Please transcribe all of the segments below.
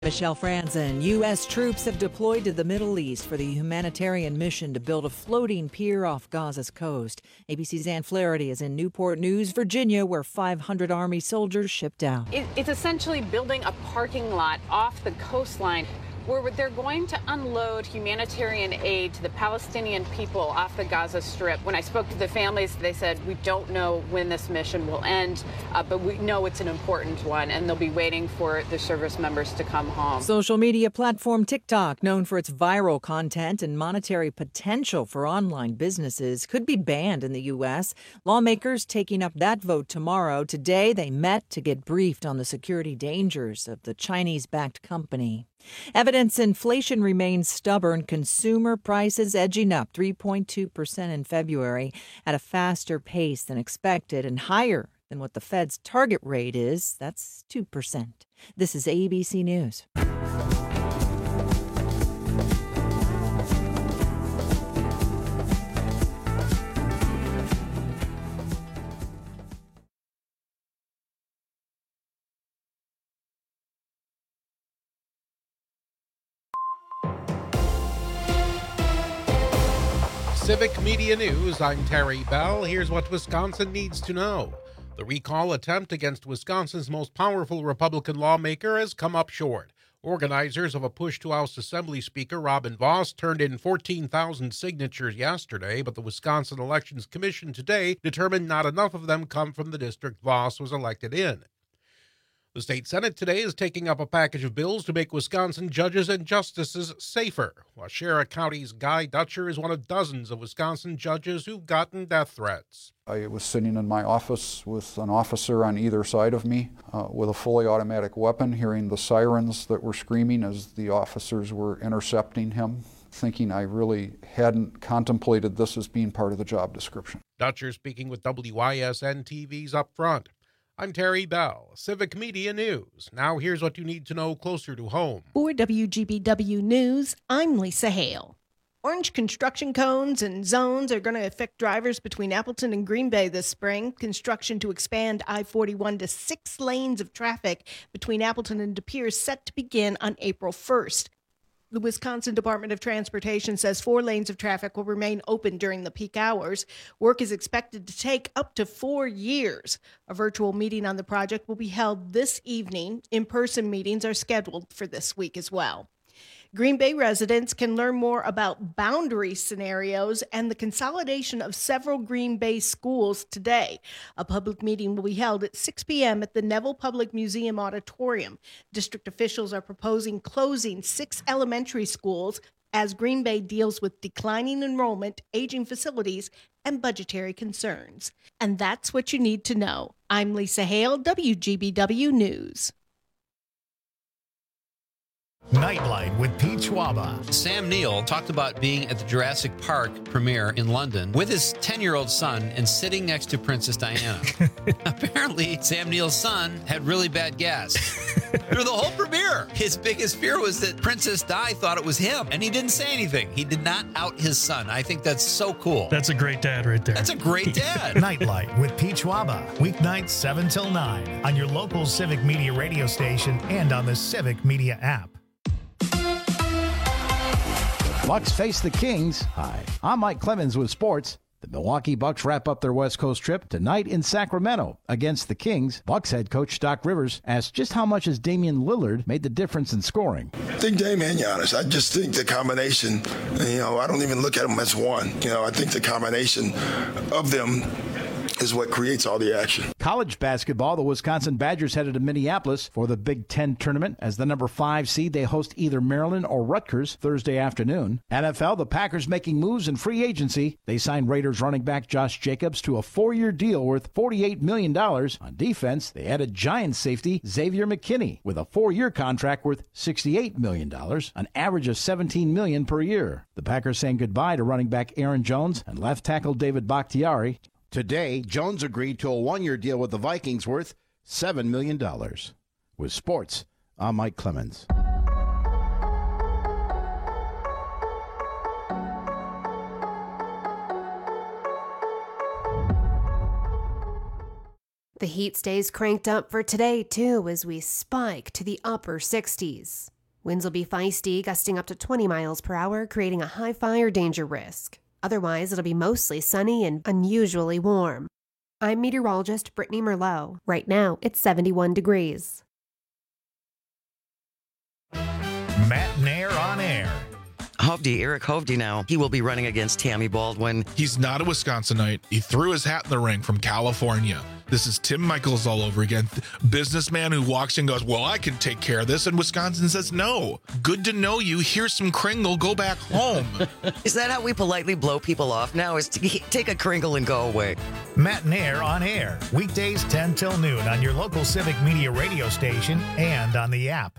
Michelle Franzen. U.S. troops have deployed to the Middle East for the humanitarian mission to build a floating pier off Gaza's coast. ABC's Ann Flaherty is in Newport News, Virginia, where 500 Army soldiers shipped out. It's essentially building a parking lot off the coastline where they're going to unload humanitarian aid to the Palestinian people off the Gaza Strip. When I spoke to the families, they said, we don't know when this mission will end, but we know it's an important one, and they'll be waiting for the service members to come home. Social media platform TikTok, known for its viral content and monetary potential for online businesses, could be banned in the U.S. Lawmakers taking up that vote tomorrow. Today, they met to get briefed on the security dangers of the Chinese-backed company. Evidence inflation remains stubborn. Consumer prices edging up 3.2% in February at a faster pace than expected and higher than what the Fed's target rate is. That's 2%. This is ABC News. Civic Media News, I'm Terry Bell. Here's what Wisconsin needs to know. The recall attempt against Wisconsin's most powerful Republican lawmaker has come up short. Organizers of a push to oust Assembly Speaker Robin Vos turned in 14,000 signatures yesterday, but the Wisconsin Elections Commission today determined not enough of them come from the district Vos was elected in. The state Senate today is taking up a package of bills to make Wisconsin judges and justices safer. Waushara County's Guy Dutcher is one of dozens of Wisconsin judges who've gotten death threats. I was sitting in my office with an officer on either side of me with a fully automatic weapon, hearing the sirens that were screaming as the officers were intercepting him, thinking I really hadn't contemplated this as being part of the job description. Dutcher speaking with WISN TV's Up Front. I'm Terry Bell, Civic Media News. Now here's what you need to know closer to home. For WGBW News, I'm Lisa Hale. Orange construction cones and zones are going to affect drivers between Appleton and Green Bay this spring. Construction to expand I-41 to 6 lanes of traffic between Appleton and De Pere is set to begin on April 1st. The Wisconsin Department of Transportation says 4 lanes of traffic will remain open during the peak hours. Work is expected to take up to 4 years. A virtual meeting on the project will be held this evening. In-person meetings are scheduled for this week as well. Green Bay residents can learn more about boundary scenarios and the consolidation of several Green Bay schools today. A public meeting will be held at 6 p.m. at the Neville Public Museum Auditorium. District officials are proposing closing 6 elementary schools as Green Bay deals with declining enrollment, aging facilities, and budgetary concerns. And that's what you need to know. I'm Lisa Hale, WGBW News. Nightlight with Pete Schwaba. Sam Neill talked about being at the Jurassic Park premiere in London with his 10-year-old son and sitting next to Princess Diana. Apparently, Sam Neill's son had really bad gas through the whole premiere. His biggest fear was that Princess Di thought it was him, and he didn't say anything. He did not out his son. I think that's so cool. That's a great dad right there. That's a great dad. Nightlight with Pete Schwaba. Weeknights 7 till 9 on your local Civic Media radio station and on the Civic Media app. Bucks face the Kings. Hi, I'm Mike Clemens with sports. The Milwaukee Bucks wrap up their West Coast trip tonight in Sacramento against the Kings. Bucks head coach Doc Rivers asked just how much has Damian Lillard made the difference in scoring. I think Dame and Giannis. I just think the combination, I don't even look at them as one. I think the combination of them is what creates all the action. College basketball, the Wisconsin Badgers headed to Minneapolis for the Big Ten tournament. As the number 5 seed, they host either Maryland or Rutgers Thursday afternoon. NFL, the Packers making moves in free agency. They signed Raiders running back Josh Jacobs to a 4-year deal worth $48 million. On defense, they added Giants safety Xavier McKinney with a 4-year contract worth $68 million, an average of $17 million per year. The Packers saying goodbye to running back Aaron Jones and left tackle David Bakhtiari. Today, Jones agreed to a 1-year deal with the Vikings worth $7 million. With sports, I'm Mike Clemens. The heat stays cranked up for today, too, as we spike to the upper 60s. Winds will be feisty, gusting up to 20 miles per hour, creating a high fire danger risk. Otherwise, it'll be mostly sunny and unusually warm. I'm meteorologist Brittany Merlot. Right now, it's 71 degrees. Matt Nair on air. Eric Hovde now. He will be running against Tammy Baldwin. He's not a Wisconsinite. He threw his hat in the ring from California. This is Tim Michaels all over again. Businessman who walks in and goes, well, I can take care of this. And Wisconsin says, no. Good to know you. Here's some Kringle. Go back home. Is that how we politely blow people off now? Is to take a Kringle and go away? Matt Nair on air. Weekdays 10 till noon on your local Civic Media radio station and on the app.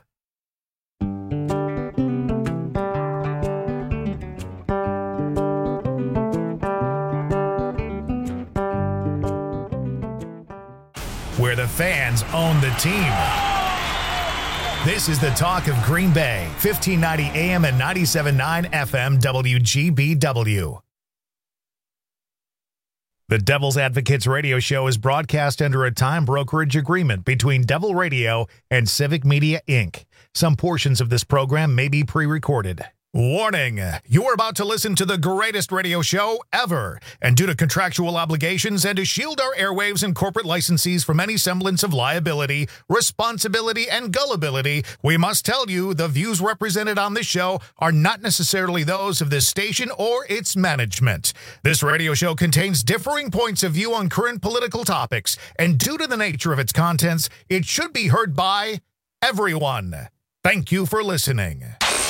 Where the fans own the team. This is the talk of Green Bay, 1590 AM and 97.9 FM WGBW. The Devil's Advocates radio show is broadcast under a time brokerage agreement between Devil Radio and Civic Media, Inc. Some portions of this program may be pre-recorded. Warning, you're about to listen to the greatest radio show ever. And due to contractual obligations and to shield our airwaves and corporate licensees from any semblance of liability, responsibility, and gullibility, we must tell you the views represented on this show are not necessarily those of this station or its management. This radio show contains differing points of view on current political topics, and due to the nature of its contents, it should be heard by everyone. Thank you for listening.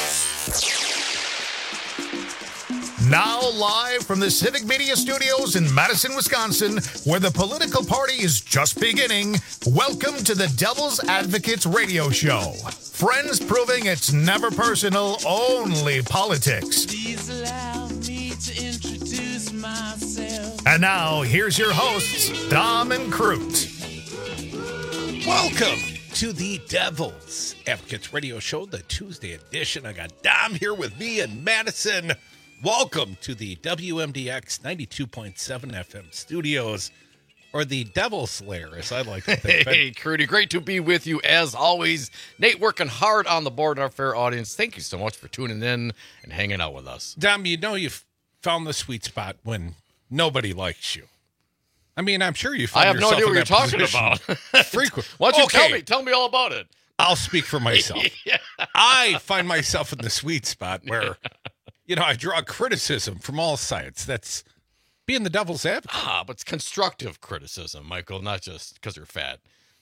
Now live from the Civic Media Studios in Madison, Wisconsin, where the political party is just beginning, welcome to the Devil's Advocates radio show. Friends proving it's never personal, only politics. Please allow me to introduce myself. And now, here's your hosts, Dom and Crute. Welcome to the Devil's Advocates radio show, the Tuesday edition. I got Dom here with me in Madison. Welcome to the WMDX 92.7 FM studios, or the Devil's Lair, as I like to think. Hey, Crudy, great to be with you as always. Nate working hard on the board, our fair audience. Thank you so much for tuning in and hanging out with us. Dom, you know you've found the sweet spot when nobody likes you. I mean, I'm sure you find I have no idea what you're talking about. Frequent. Why don't you tell me all about it? I'll speak for myself. Yeah. I find myself in the sweet spot where... You know, I draw criticism from all sides. That's being the devil's advocate. But it's constructive criticism, Michael, not just because you're fat.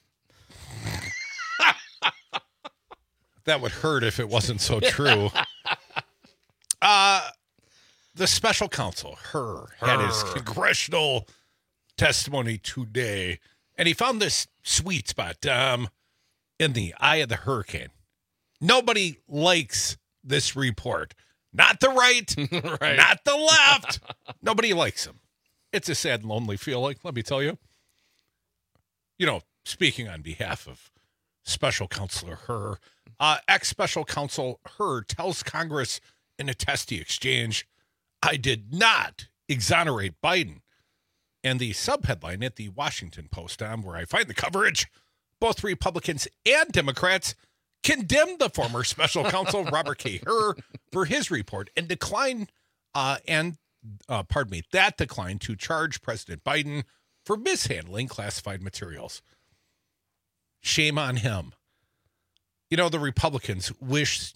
That would hurt if it wasn't so true. The special counsel, had his congressional testimony today, and he found this sweet spot in the eye of the hurricane. Nobody likes this report. Not the right, right, not the left. Nobody likes him. It's a sad and lonely feeling, let me tell you. You know, speaking on behalf of Special Counselor Hur, ex-Special Counsel Hur tells Congress in a testy exchange, I did not exonerate Biden. And the subheadline at the Washington Post, where I find the coverage, both Republicans and Democrats condemned the former special counsel Robert K. Hur for his report and declined to charge President Biden for mishandling classified materials. Shame on him. You know, the Republicans wished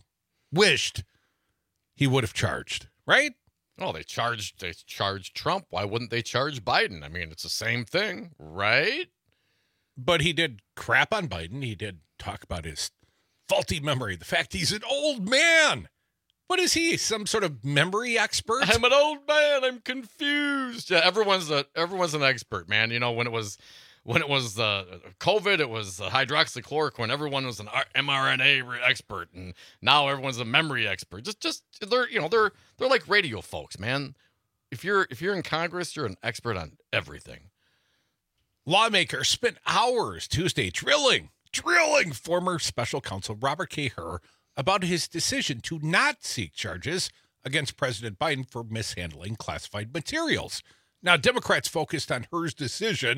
he would have charged, right? Oh, they charged Trump. Why wouldn't they charge Biden? I mean, it's the same thing, right? But he did crap on Biden. He did talk about his faulty memory, the fact he's an old man. What is he, some sort of memory expert? I'm an old man. I'm confused. Yeah, everyone's an expert, man. You know, when it was COVID, it was hydroxychloroquine. Everyone was an mRNA expert, and now everyone's a memory expert. Just they're like radio folks, man. If you're in Congress, you're an expert on everything. Lawmakers spent hours Tuesday drilling former special counsel Robert K. Hur about his decision to not seek charges against President Biden for mishandling classified materials. Now, Democrats focused on Hur's decision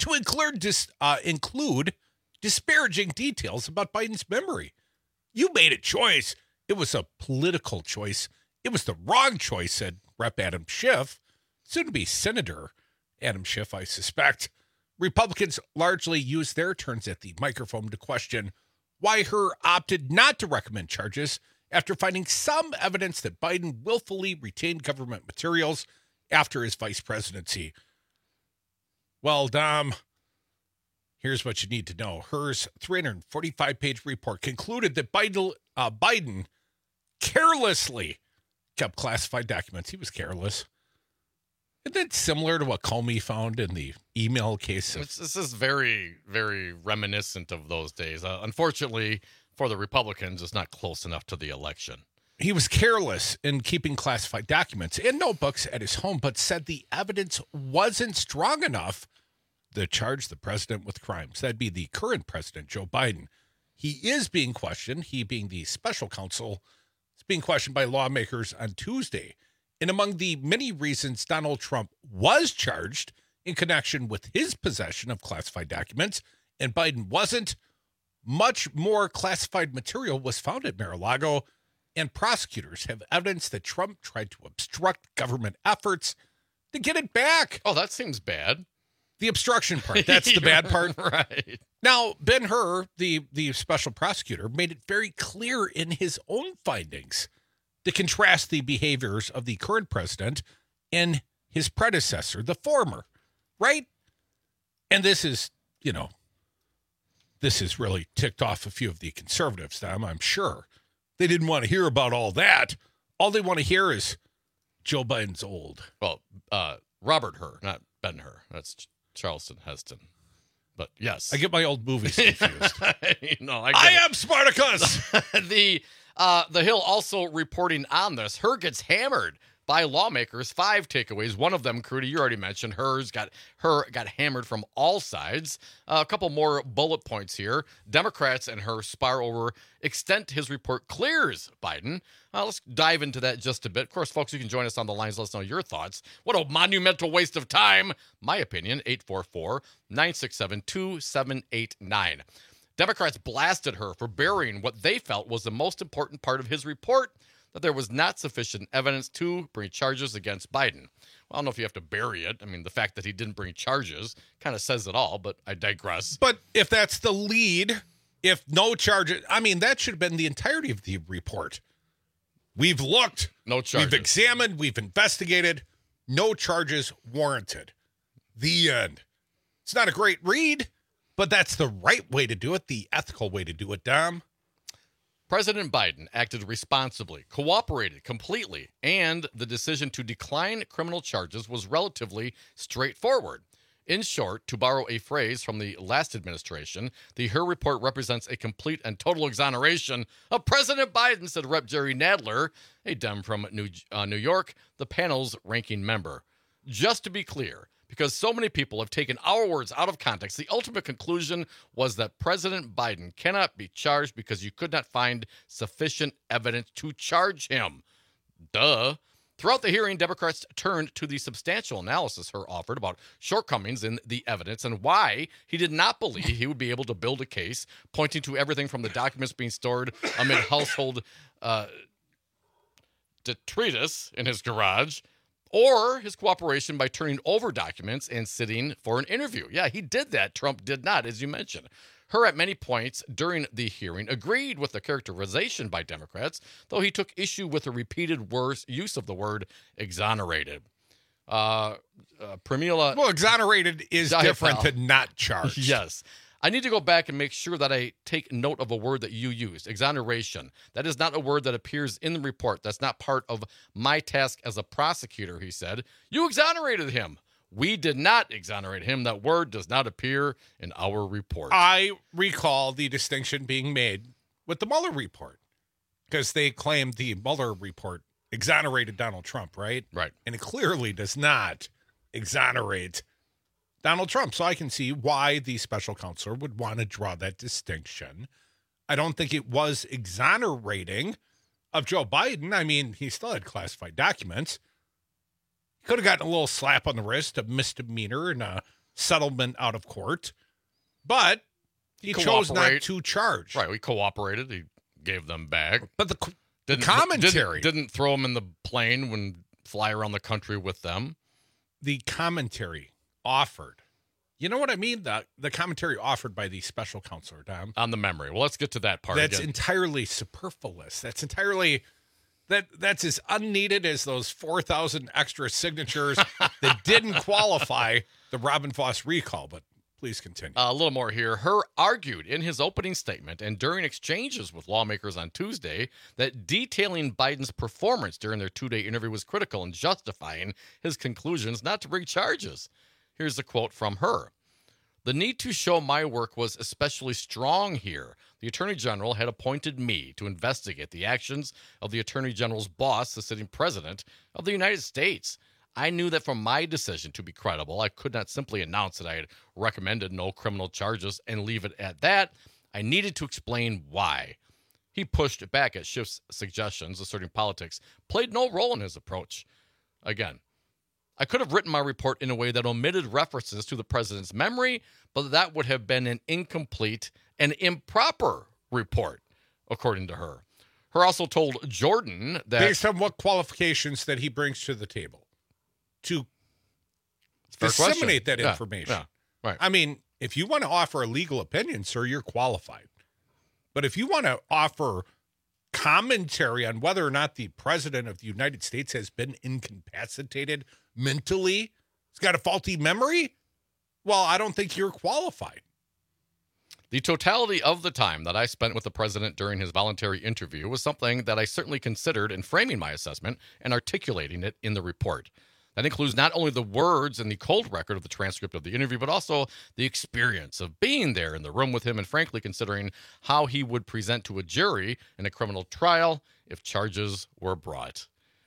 to include disparaging details about Biden's memory. You made a choice. It was a political choice. It was the wrong choice, said Rep. Adam Schiff, soon to be Senator Adam Schiff, I suspect. Republicans largely used their turns at the microphone to question why Hur opted not to recommend charges after finding some evidence that Biden willfully retained government materials after his vice presidency. Well, Dom, here's what you need to know. Hur's 345-page report concluded that Biden carelessly kept classified documents. He was careless. Isn't that similar to what Comey found in the email case? This is very, very reminiscent of those days. Unfortunately, for the Republicans, it's not close enough to the election. He was careless in keeping classified documents and notebooks at his home, but said the evidence wasn't strong enough to charge the president with crimes. That'd be the current president, Joe Biden. He is being questioned, he being the special counsel, is being questioned by lawmakers on Tuesday. And among the many reasons Donald Trump was charged in connection with his possession of classified documents and Biden wasn't, much more classified material was found at Mar-a-Lago, and prosecutors have evidence that Trump tried to obstruct government efforts to get it back. Oh, that seems bad. The obstruction part, that's the bad part. Right. Now, Ben-Hur, the special prosecutor, made it very clear in his own findings to contrast the behaviors of the current president and his predecessor, the former, right? And this is, this has really ticked off a few of the conservatives, Tom, I'm sure. They didn't want to hear about all that. All they want to hear is Joe Biden's old. Well, Robert Hur, not Ben-Hur. That's Charleston Heston. But yes. I get my old movies confused. I am Spartacus! The Hill also reporting on this. Hur gets hammered by lawmakers. 5 takeaways. One of them, Crudy, you already mentioned. Hur got hammered from all sides. A couple more bullet points here. Democrats and Hur spar over extent his report clears Biden. Let's dive into that just a bit. Of course, folks, you can join us on the lines. Let us know your thoughts. What a monumental waste of time. My opinion, 844-967-2789. Democrats blasted Hur for burying what they felt was the most important part of his report, that there was not sufficient evidence to bring charges against Biden. Well, I don't know if you have to bury it. I mean, the fact that he didn't bring charges kind of says it all, but I digress. But if that's the lead, if no charges, I mean, that should have been the entirety of the report. We've looked. No charges. We've examined. We've investigated. No charges warranted. The end. It's not a great read, but that's the right way to do it, the ethical way to do it, Dom. President Biden acted responsibly, cooperated completely, and the decision to decline criminal charges was relatively straightforward. In short, to borrow a phrase from the last administration, the Hur report represents a complete and total exoneration of President Biden, said Rep. Jerry Nadler, a Dem from New York, the panel's ranking member. Just to be clear, because so many people have taken our words out of context, the ultimate conclusion was that President Biden cannot be charged because you could not find sufficient evidence to charge him. Duh. Throughout the hearing, Democrats turned to the substantial analysis Hur offered about shortcomings in the evidence and why he did not believe he would be able to build a case, pointing to everything from the documents being stored amid household detritus in his garage, or his cooperation by turning over documents and sitting for an interview. Yeah, he did that. Trump did not, as you mentioned. Hur, at many points during the hearing, agreed with the characterization by Democrats, though he took issue with the repeated use of the word exonerated. Pramila. Well, exonerated is different than not charged. Yes. I need to go back and make sure that I take note of a word that you used, exoneration. That is not a word that appears in the report. That's not part of my task as a prosecutor, he said. You exonerated him. We did not exonerate him. That word does not appear in our report. I recall the distinction being made with the Mueller report because they claimed the Mueller report exonerated Donald Trump, right? Right. And it clearly does not exonerate Donald Trump. So I can see why the special counselor would want to draw that distinction. I don't think it was exonerating of Joe Biden. I mean, he still had classified documents. He could have gotten a little slap on the wrist, a misdemeanor, and settlement out of court, but he chose not to charge. Right, we cooperated. He gave them back. But the commentary didn't throw him in the plane when fly around the country with them. The commentary offered. You know what I mean? The commentary offered by the special counselor, Tom. On the memory. Well, let's get to that part. That's again. entirely superfluous. That's entirely that's as unneeded as those 4,000 extra signatures that didn't qualify the Robin Foss recall. But please continue. A little more here. Herr argued in his opening statement and during exchanges with lawmakers on Tuesday that detailing Biden's performance during their 2-day interview was critical in justifying his conclusions not to bring charges. Here's a quote from her. The need to show my work was especially strong here. The Attorney General had appointed me to investigate the actions of the Attorney General's boss, the sitting president of the United States. I knew that for my decision to be credible, I could not simply announce that I had recommended no criminal charges and leave it at that. I needed to explain why. He pushed back at Schiff's suggestions, asserting politics played no role in his approach. Again, I could have written my report in a way that omitted references to the president's memory, but that would have been an incomplete and improper report, according to her. Her also told Jordan that... Based on what qualifications that he brings to the table to disseminate that information. Yeah, right. I mean, if you want to offer a legal opinion, sir, you're qualified. But if you want to offer commentary on whether or not the president of the United States has been incapacitated mentally, he's got a faulty memory, well, I don't think you're qualified. The totality of the time that I spent with the president during his voluntary interview was something that I certainly considered in framing my assessment and articulating it in the report. That includes not only the words and the cold record of the transcript of the interview, but also the experience of being there in the room with him and, frankly, considering how he would present to a jury in a criminal trial if charges were brought.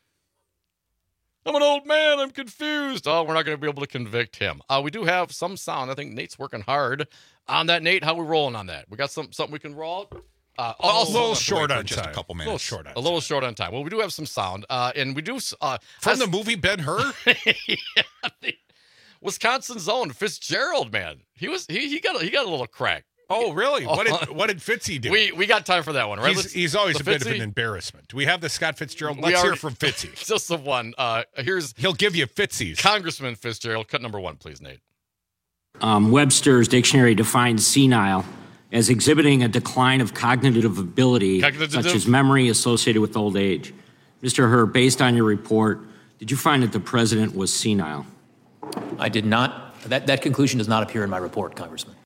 I'm an old man. I'm confused. Oh, we're not going to be able to convict him. We do have some sound. I think Nate's working hard on that. Nate, how are we rolling on that? We got something we can roll? A little short on just time. A couple minutes. A little short on time. Well, we do have some sound, and we do from the movie Ben-Hur. Wisconsin's own Fitzgerald, man. He got a little crack. Oh, really? What did Fitzy do? We got time for that one, right? He's always a bit of an embarrassment. Do we have the Scott Fitzgerald? Let's hear from Fitzy. Just the one. He'll give you Fitzy's. Congressman Fitzgerald, cut number 1, please, Nate. Webster's dictionary defines senile as exhibiting a decline of cognitive ability, such as memory associated with old age. Mr. Herr, based on your report, did you find that the president was senile? I did not. That conclusion does not appear in my report, Congressman.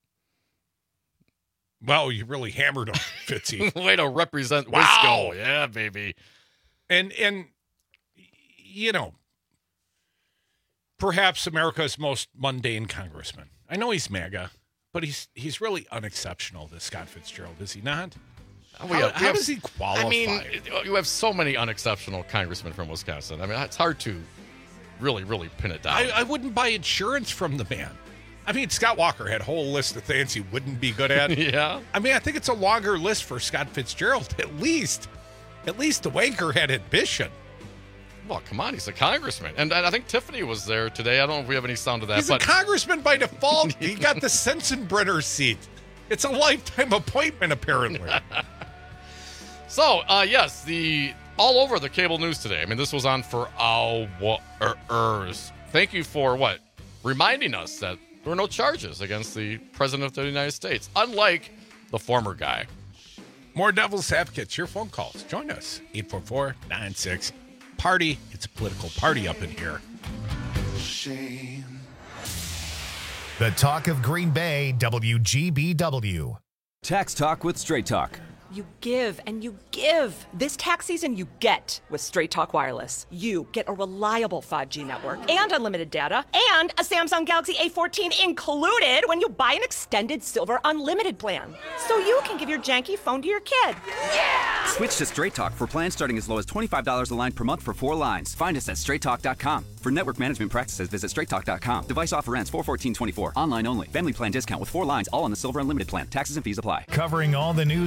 Well, you really hammered on Fitzy. Way to represent wow. Wisco. Yeah, baby. And you know, perhaps America's most mundane congressman. I know he's MAGA, but he's really unexceptional, this Scott Fitzgerald, is he not? How does he qualify? I mean, you have so many unexceptional congressmen from Wisconsin. I mean, it's hard to really, really pin it down. I wouldn't buy insurance from the man. I mean, Scott Walker had a whole list of things he wouldn't be good at. Yeah. I mean, I think it's a longer list for Scott Fitzgerald. At least the wanker had ambition. Well, come on, he's a congressman. And I think Tiffany was there today. I don't know if we have any sound of that. He's a congressman by default. He got the Sensenbrenner seat. It's a lifetime appointment, apparently. So, yes, all over the cable news today. I mean, this was on for hours. Thank you for reminding us that there were no charges against the president of the United States, unlike the former guy. More Devil's Advocates, your phone calls. Join us, 844-96-PARTY. It's a political party up in here. Shame. The talk of Green Bay, WGBW. Tax Talk with Straight Talk. You give and you give. This tax season, you get with Straight Talk Wireless. You get a reliable 5G network and unlimited data and a Samsung Galaxy A14 included when you buy an extended Silver Unlimited plan. So you can give your janky phone to your kid. Yeah! Switch to Straight Talk for plans starting as low as $25 a line per month for 4 lines. Find us at straighttalk.com. For network management practices, visit straighttalk.com. Device offer ends 4/14/24. Online only. Family plan discount with 4 lines, all on the Silver Unlimited plan. Taxes and fees apply. Covering all the news that affects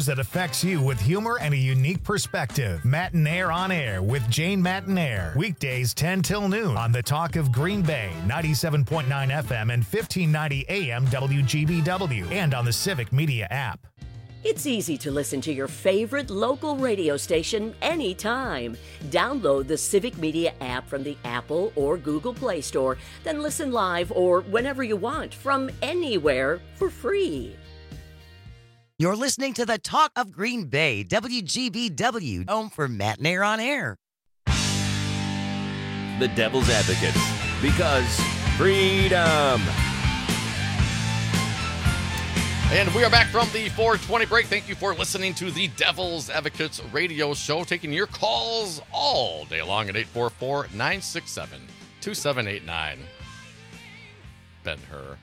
connects you with humor and a unique perspective. Matinaire on Air with Jane Matinaire. Weekdays 10 till noon on the Talk of Green Bay, 97.9 FM and 1590 AM WGBW, and on the Civic Media app. It's easy to listen to your favorite local radio station anytime. Download the Civic Media app from the Apple or Google Play Store, then listen live or whenever you want from anywhere for free. You're listening to the Talk of Green Bay, WGBW, home for Matinaire on Air. The Devil's Advocates, because freedom. And we are back from the 420 break. Thank you for listening to the Devil's Advocates radio show, taking your calls all day long at 844-967-2789. Ben-Hur.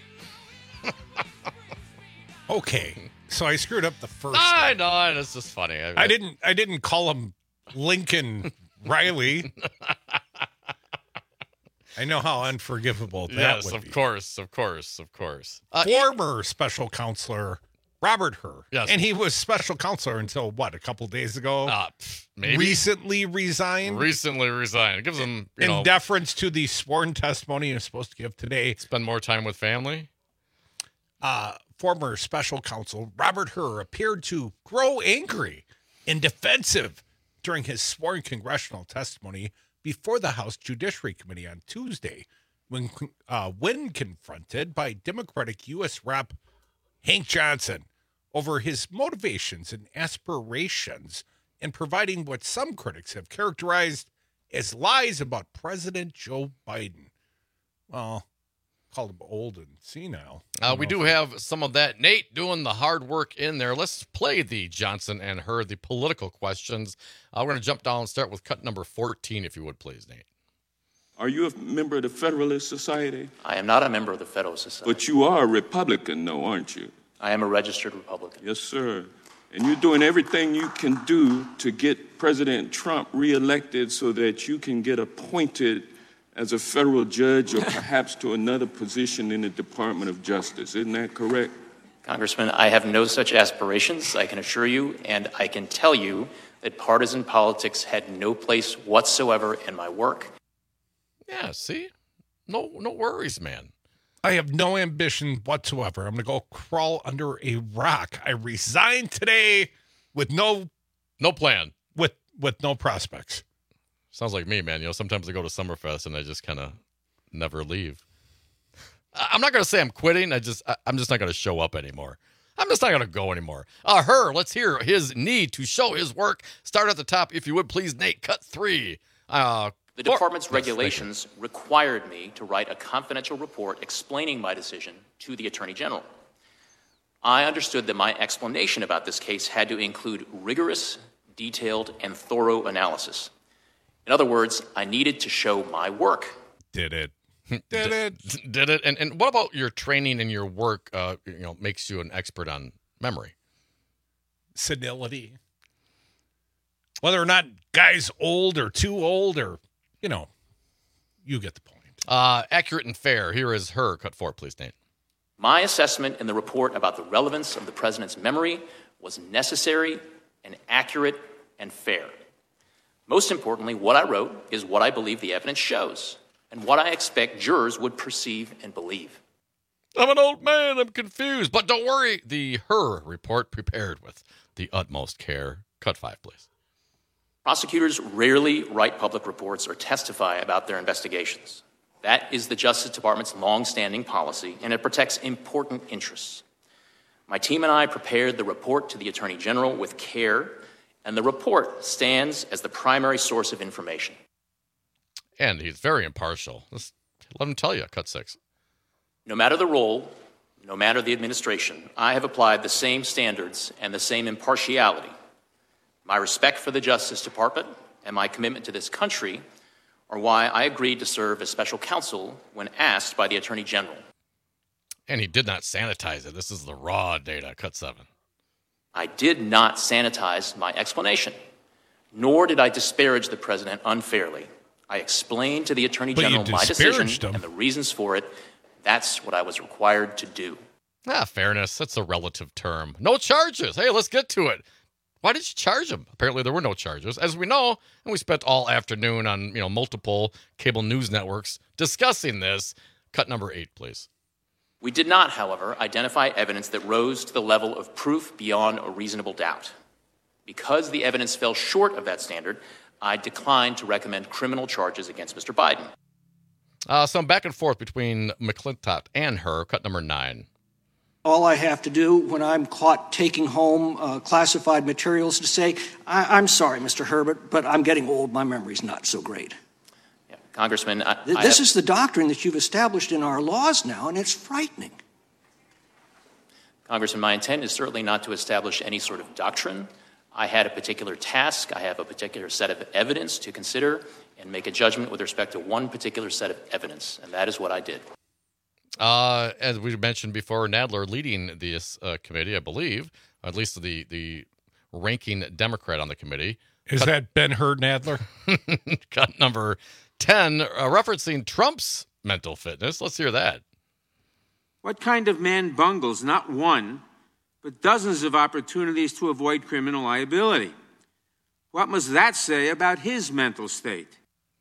Okay, so I screwed up the first. I know, it's just funny. I didn't call him Lincoln Riley. I know how unforgivable that would be. Yes, of course. Former special counselor Robert Hur. Yes. And he was special counselor until, what, a couple days ago? Maybe. Recently resigned. It gives him, in deference to the sworn testimony he was supposed to give today. Spend more time with family. Former special counsel Robert Hur appeared to grow angry and defensive during his sworn congressional testimony before the House Judiciary Committee on Tuesday, when confronted by Democratic U.S. Rep. Hank Johnson over his motivations and aspirations in providing what some critics have characterized as lies about President Joe Biden. Well, called him old and senile. We do have some of that. Nate doing the hard work in there. Let's play the Johnson and Hur, the political questions. We're going to jump down and start with cut number 14, if you would, please, Nate. Are you a member of the Federalist Society? I am not a member of the Federalist Society. But you are a Republican, though, aren't you? I am a registered Republican. Yes, sir. And you're doing everything you can do to get President Trump reelected so that you can get appointed as a federal judge or perhaps to another position in the Department of Justice. Isn't that correct? Congressman, I have no such aspirations, I can assure you, and I can tell you that partisan politics had no place whatsoever in my work. Yeah, see? No worries, man. I have no ambition whatsoever. I'm going to go crawl under a rock. I resigned today with no plan. With no prospects. Sounds like me, man. Sometimes I go to Summerfest and I just kind of never leave. I'm not going to say I'm quitting. I'm just not going to show up anymore. I'm just not going to go anymore. Hur, let's hear his need to show his work. Start at the top, if you would, please, Nate. Cut 3. The department's regulations required me to write a confidential report explaining my decision to the Attorney General. I understood that my explanation about this case had to include rigorous, detailed, and thorough analysis. In other words, I needed to show my work. Did it. And what about your training and your work, makes you an expert on memory? Senility. Whether or not guy's old or too old or, you get the point. Accurate and fair. Here is Hur. Cut 4, please, Nate. My assessment in the report about the relevance of the president's memory was necessary and accurate and fair. Most importantly, what I wrote is what I believe the evidence shows and what I expect jurors would perceive and believe. I'm an old man. I'm confused. But don't worry. The Hur report prepared with the utmost care. Cut 5, please. Prosecutors rarely write public reports or testify about their investigations. That is the Justice Department's long-standing policy, and it protects important interests. My team and I prepared the report to the Attorney General with care, and the report stands as the primary source of information. And he's very impartial. Let him tell you. Cut 6. No matter the role, no matter the administration, I have applied the same standards and the same impartiality. My respect for the Justice Department and my commitment to this country are why I agreed to serve as special counsel when asked by the Attorney General. And he did not sanitize it. This is the raw data. Cut 7. I did not sanitize my explanation, nor did I disparage the president unfairly. I explained to the Attorney General my decision and the reasons for it. That's what I was required to do. Fairness. That's a relative term. No charges. Hey, let's get to it. Why did you charge him? Apparently there were no charges. As we know, and we spent all afternoon on multiple cable news networks discussing this. Cut number 8, please. We did not, however, identify evidence that rose to the level of proof beyond a reasonable doubt. Because the evidence fell short of that standard, I declined to recommend criminal charges against Mr. Biden. Some back and forth between McClintock and her. Cut number 9. All I have to do when I'm caught taking home classified materials to say, I'm sorry, Mr. Herbert, but I'm getting old. My memory's not so great. Yeah, Congressman, this is the doctrine that you've established in our laws now, and it's frightening. Congressman, my intent is certainly not to establish any sort of doctrine. I had a particular task. I have a particular set of evidence to consider and make a judgment with respect to one particular set of evidence, and that is what I did. As we mentioned before, Nadler leading this committee, I believe, at least the ranking Democrat on the committee. Is that Ben-Hur Nadler? Cut number 10, referencing Trump's mental fitness. Let's hear that. What kind of man bungles not one, but dozens of opportunities to avoid criminal liability? What must that say about his mental state?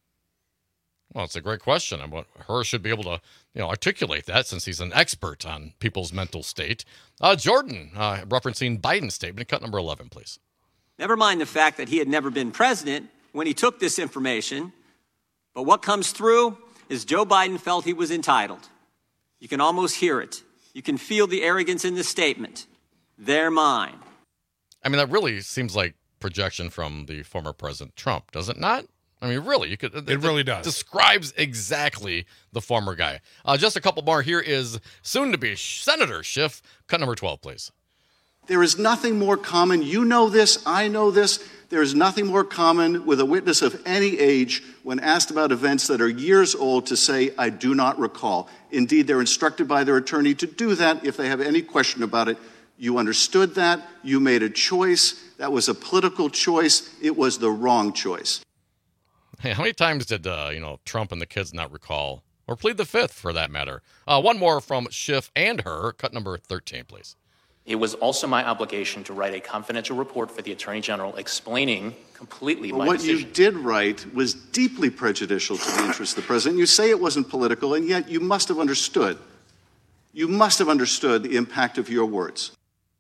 Well, it's a great question. Her should be able to, articulate that since he's an expert on people's mental state. Jordan, referencing Biden's statement. Cut number 11, please. Never mind the fact that he had never been president when he took this information, but what comes through is Joe Biden felt he was entitled. You can almost hear it. You can feel the arrogance in this statement. They're mine. That really seems like projection from the former President Trump, does it not? Really, it really does. Describes exactly the former guy. Just a couple more. Here is soon-to-be Senator Schiff. Cut number 12, please. There is nothing more common. You know this. I know this. There is nothing more common with a witness of any age when asked about events that are years old to say, I do not recall. Indeed, they're instructed by their attorney to do that if they have any question about it. You understood that. You made a choice. That was a political choice. It was the wrong choice. Hey, how many times did Trump and the kids not recall, or plead the fifth for that matter? One more from Schiff and her. Cut number 13, please. It was also my obligation to write a confidential report for the Attorney General explaining completely my decision. What you did write was deeply prejudicial to the interests of the president. You say it wasn't political, and yet you must have understood. You must have understood the impact of your words.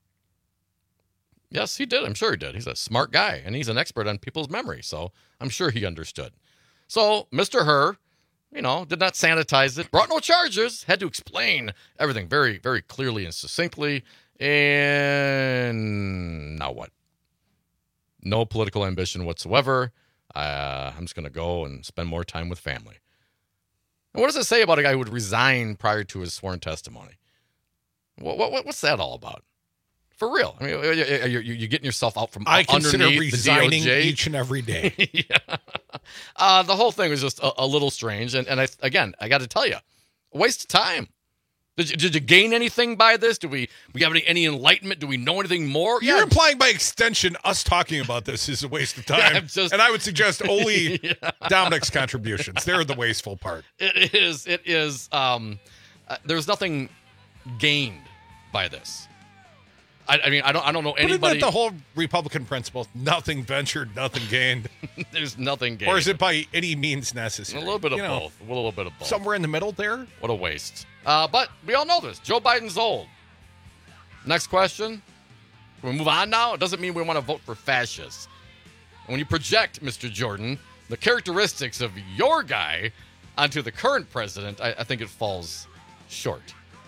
Yes, he did. I'm sure he did. He's a smart guy, and he's an expert on people's memory, so I'm sure he understood. So, Mr. Hur, did not sanitize it, brought no charges, had to explain everything very, very clearly and succinctly, and now what? No political ambition whatsoever. I'm just going to go and spend more time with family. And what does it say about a guy who would resign prior to his sworn testimony? What's that all about? For real. You're getting yourself out from I consider resigning the DOJ. each and every day. Yeah. The whole thing was just a little strange. And I got to tell you, a waste of time. Did you gain anything by this? Do we have any enlightenment? Do we know anything more? You're implying by extension us talking about this is a waste of time. And I would suggest only Dominic's contributions. They're the wasteful part. It is. There's nothing gained by this. I don't know anybody. But isn't that the whole Republican principle? Nothing ventured, nothing gained. There's nothing gained. Or is it by any means necessary? A little bit of both. A little bit of both. Somewhere in the middle there? What a waste. But we all know this. Joe Biden's old. Next question. Can we move on now? It doesn't mean we want to vote for fascists. When you project, Mr. Jordan, the characteristics of your guy onto the current president, I think it falls short.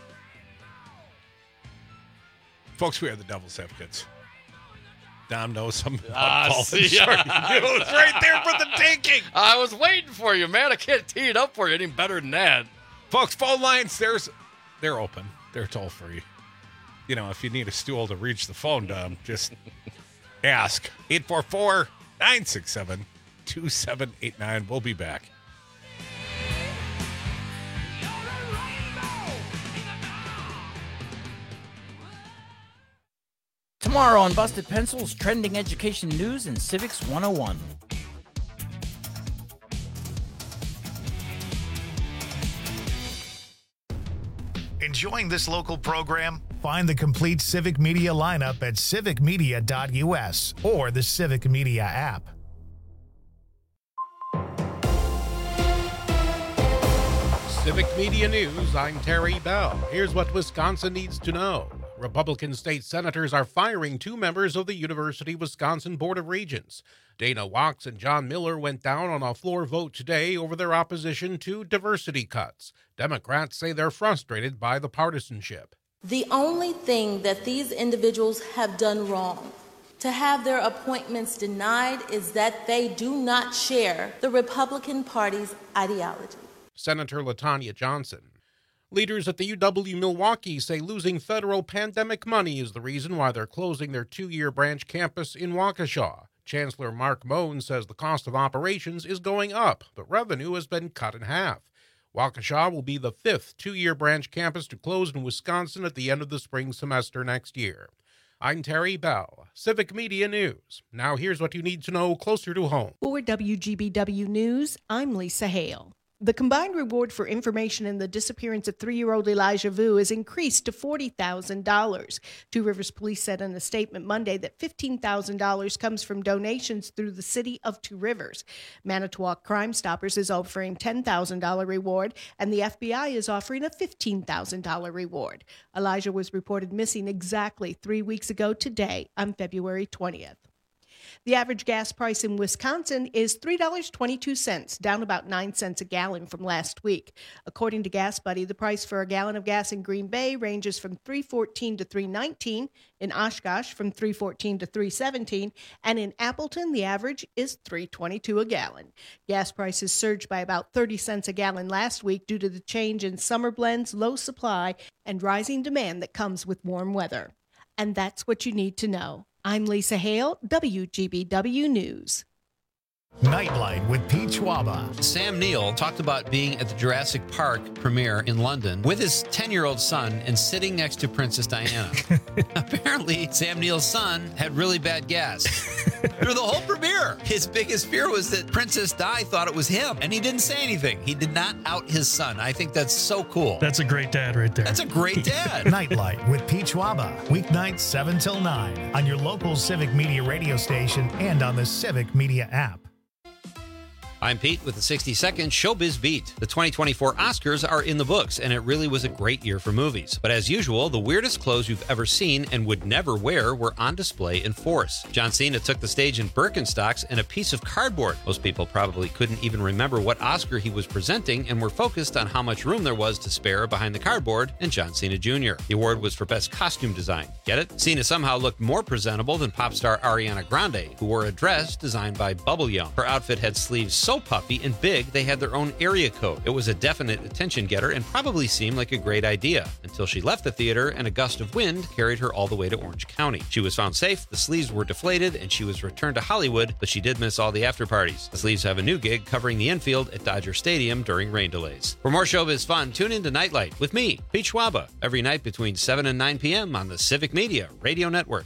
Folks, we are the devil's advocates. Dom knows something about Paul. It's right there for the taking. I was waiting for you, man. I can't tee it up for you any better than that. Folks, phone lines, they're open. They're toll free. If you need a stool to reach the phone, Dom, just ask. 844-967-2789. We'll be back. Tomorrow on Busted Pencils, trending education news and Civics 101. Enjoying this local program? Find the complete Civic Media lineup at civicmedia.us or the Civic Media app. Civic Media News, I'm Terry Bell. Here's what Wisconsin needs to know. Republican state senators are firing 2 members of the University of Wisconsin Board of Regents. Dana Wachs and John Miller went down on a floor vote today over their opposition to diversity cuts. Democrats say they're frustrated by the partisanship. The only thing that these individuals have done wrong to have their appointments denied is that they do not share the Republican Party's ideology. Senator LaTanya Johnson. Leaders at the UW-Milwaukee say losing federal pandemic money is the reason why they're closing their 2-year branch campus in Waukesha. Chancellor Mark Moen says the cost of operations is going up, but revenue has been cut in half. Waukesha will be the 5th 2-year branch campus to close in Wisconsin at the end of the spring semester next year. I'm Terry Bell, Civic Media News. Now here's what you need to know closer to home. For WGBW News, I'm Lisa Hale. The combined reward for information in the disappearance of 3-year-old Elijah Vu is increased to $40,000. Two Rivers Police said in a statement Monday that $15,000 comes from donations through the city of Two Rivers. Manitowoc Crime Stoppers is offering $10,000 reward, and the FBI is offering a $15,000 reward. Elijah was reported missing exactly 3 weeks ago today on February 20th. The average gas price in Wisconsin is $3.22, down about 9 cents a gallon from last week. According to Gas Buddy, the price for a gallon of gas in Green Bay ranges from $3.14 to $3.19, in Oshkosh from $3.14 to $3.17, and in Appleton, the average is $3.22 a gallon. Gas prices surged by about 30 cents a gallon last week due to the change in summer blends, low supply, and rising demand that comes with warm weather. And that's what you need to know. I'm Lisa Hale, WGBW News. Nightlight with Pete Schwaba. Sam Neill talked about being at the Jurassic Park premiere in London with his 10-year-old son and sitting next to Princess Diana. Apparently, Sam Neill's son had really bad gas through the whole premiere. His biggest fear was that Princess Di thought it was him, and he didn't say anything. He did not out his son. I think that's so cool. That's a great dad right there. That's a great dad. Nightlight with Pete Schwaba. Weeknights 7 till 9 on your local Civic Media radio station and on the Civic Media app. I'm Pete with the 60-second Showbiz Beat. The 2024 Oscars are in the books, and it really was a great year for movies. But as usual, the weirdest clothes you've ever seen and would never wear were on display in force. John Cena took the stage in Birkenstocks and a piece of cardboard. Most people probably couldn't even remember what Oscar he was presenting and were focused on how much room there was to spare behind the cardboard and John Cena Jr. The award was for Best Costume Design. Get it? Cena somehow looked more presentable than pop star Ariana Grande, who wore a dress designed by Bubble Young. Her outfit had sleeves so puffy and big they had their own area code. It was a definite attention getter and probably seemed like a great idea until she left the theater and a gust of wind carried her all the way to Orange County. She was found safe, the sleeves were deflated, and she was returned to Hollywood, but she did miss all the after parties. The Sleeves have a new gig covering the infield at Dodger Stadium during rain delays. For more showbiz fun, tune in to Nightlight with me, Pete Schwaba, every night between 7 and 9 p.m. on the Civic Media Radio Network.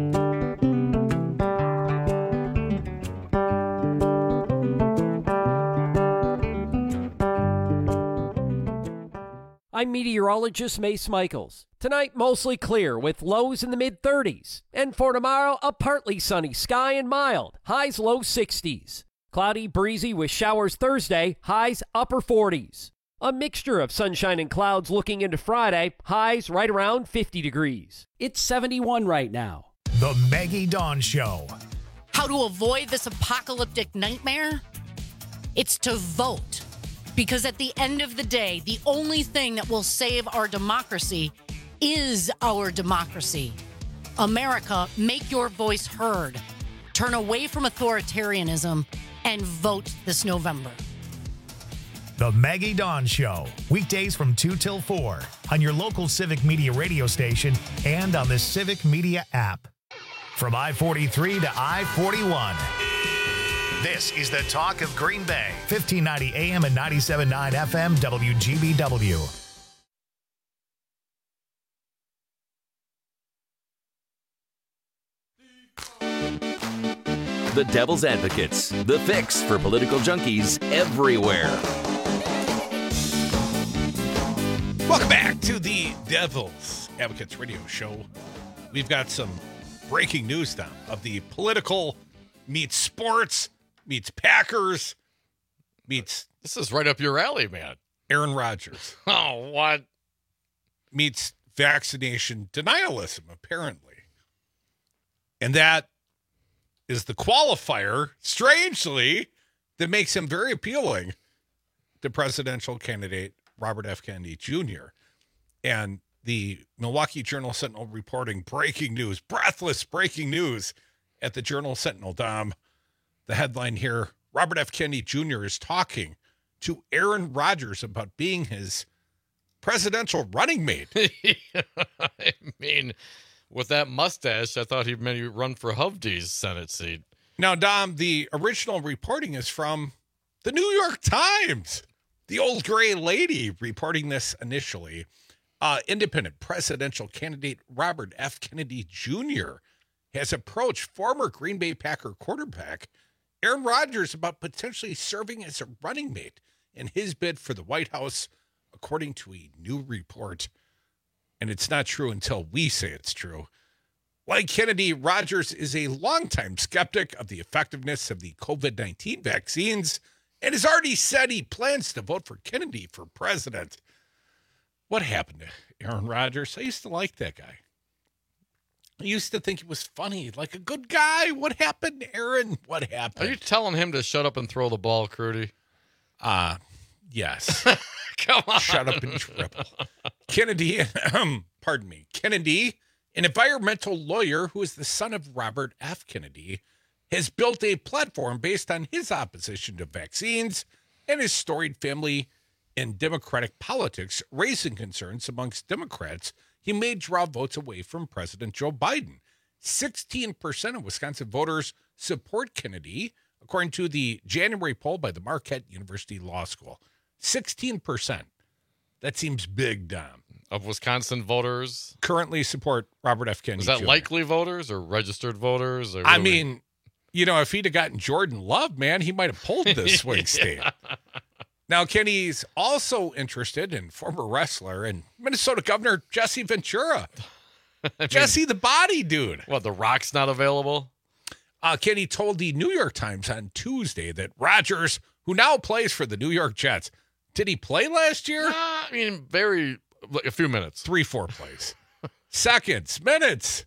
I'm meteorologist Mace Michaels. Tonight, mostly clear with lows in the mid-30s. And for tomorrow, a partly sunny sky and mild. Highs low 60s. Cloudy, breezy with showers Thursday. Highs upper 40s. A mixture of sunshine and clouds looking into Friday. Highs right around 50 degrees. It's 71 right now. The Maggie Dawn Show. How to avoid this apocalyptic nightmare? It's to vote. Because at the end of the day, the only thing that will save our democracy is our democracy. America, make your voice heard. Turn away from authoritarianism and vote this November. The Maggie Dawn Show. Weekdays from 2 till 4 on your local Civic Media radio station and on the Civic Media app. From I-43 to I-41. This is the talk of Green Bay, 1590 AM and 97.9 FM WGBW. The Devil's Advocates, the fix for political junkies everywhere. Welcome back to the Devil's Advocates Radio Show. We've got some breaking news now of the political meets sports, meets Packers, meets... This is right up your alley, man. Aaron Rodgers. Oh, what? Meets vaccination denialism, apparently. And that is the qualifier, strangely, that makes him very appealing to presidential candidate Robert F. Kennedy Jr. And the Milwaukee Journal-Sentinel reporting breaking news, breathless breaking news at the Journal-Sentinel, Dom. The headline here, Robert F. Kennedy Jr. is talking to Aaron Rodgers about being his presidential running mate. I mean, with that mustache, I thought he'd maybe run for Hovde's Senate seat. Now, Dom, the original reporting is from the New York Times. The old gray lady reporting this initially. Independent presidential candidate Robert F. Kennedy Jr. has approached former Green Bay Packer quarterback Aaron Rodgers about potentially serving as a running mate in his bid for the White House, according to a new report. And it's not true until we say it's true. Like Kennedy, Rodgers is a longtime skeptic of the effectiveness of the COVID-19 vaccines and has already said he plans to vote for Kennedy for president. What happened to Aaron Rodgers? I used to like that guy. I used to think he was funny, like a good guy. What happened, Aaron? What happened? Are you telling him to shut up and throw the ball, Crudy? Yes. Come on. Shut up and dribble. Kennedy, Kennedy, an environmental lawyer who is the son of Robert F. Kennedy, has built a platform based on his opposition to vaccines and his storied family in Democratic politics, raising concerns amongst Democrats he may draw votes away from President Joe Biden. 16% of Wisconsin voters support Kennedy, according to the January poll by the Marquette University Law School. 16%. That seems big, Dom. Of Wisconsin voters? Currently support Robert F. Kennedy Is that Jr. likely voters or registered voters? Or I mean, you know, if he'd have gotten Jordan Love, man, he might have pulled this swing state. Now, Kenny's also interested in former wrestler and Minnesota Governor Jesse Ventura. Jesse the Body Dude. What, The Rock's not available? Kenny told the New York Times on Tuesday that Rodgers, who now plays for the New York Jets, did he play last year? I mean, a few minutes. 3-4 plays. Seconds, minutes.